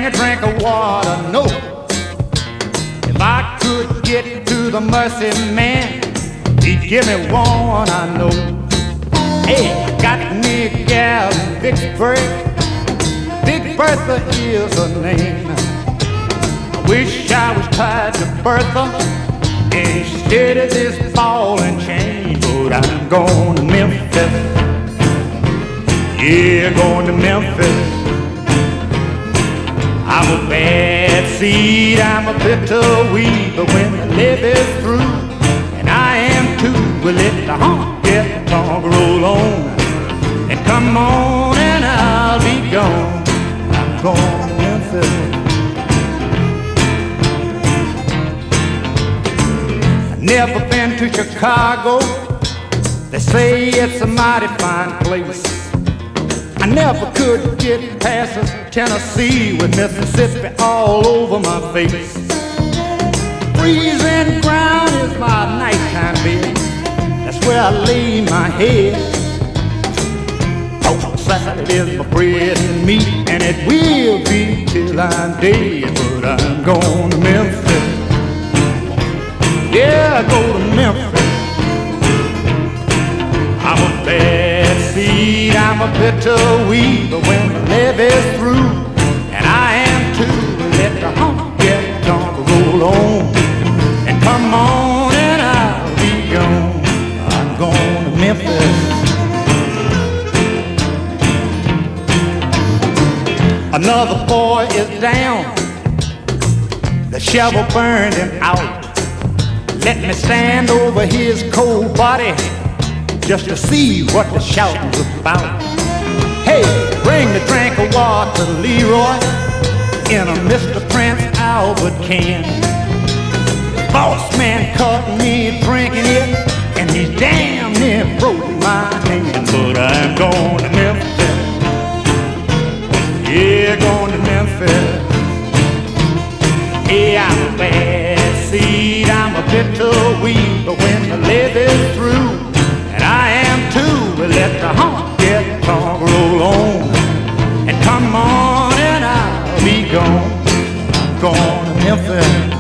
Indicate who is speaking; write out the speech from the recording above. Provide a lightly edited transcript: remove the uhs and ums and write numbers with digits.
Speaker 1: bring a drink of water. No, if I could get to the mercy man, he'd give me one, I know. Hey, got me a gal in Vicksburg. Big Bertha is her name. I wish I was tied to Bertha instead of this ball and chain. But I'm going to Memphis. Yeah, going to Memphis. I'm a bad seed, I'm a bitter weed, but when the levee's through, and I am too, we'll let the honky tonk roll on. And come on and I'll be gone. I'm going to Memphis. I've never been to Chicago. They say it's a mighty fine place. I never could get past Tennessee with Mississippi all over my face. Freezing ground is my nighttime bed. That's where I lay my head. Outside is my bread and meat, and it will be till I'm dead. But I'm going to Memphis. Yeah, I go to Memphis. I'm a bad seed, I'm a bitter weed, but when the levee's through, and I am too, let the honky tonk roll on. And come on and I'll be gone. I'm going to Memphis. Another boy is down, the shovel burned him out. Let me stand over his cold body just to see what the shouting's about. Hey, bring the drink of water, Leroy, in a Mr. Prince Albert can. Boss man caught me drinking it, and he damn near broke my hand. But I'm going to Memphis. Yeah, going to Memphis. Yeah, I'm a bad seed, I'm a bitter weed, but when the levee's through, and I am too, we'll let the honky tonk roll on. And come on and I'll be gone. I'm going to Memphis.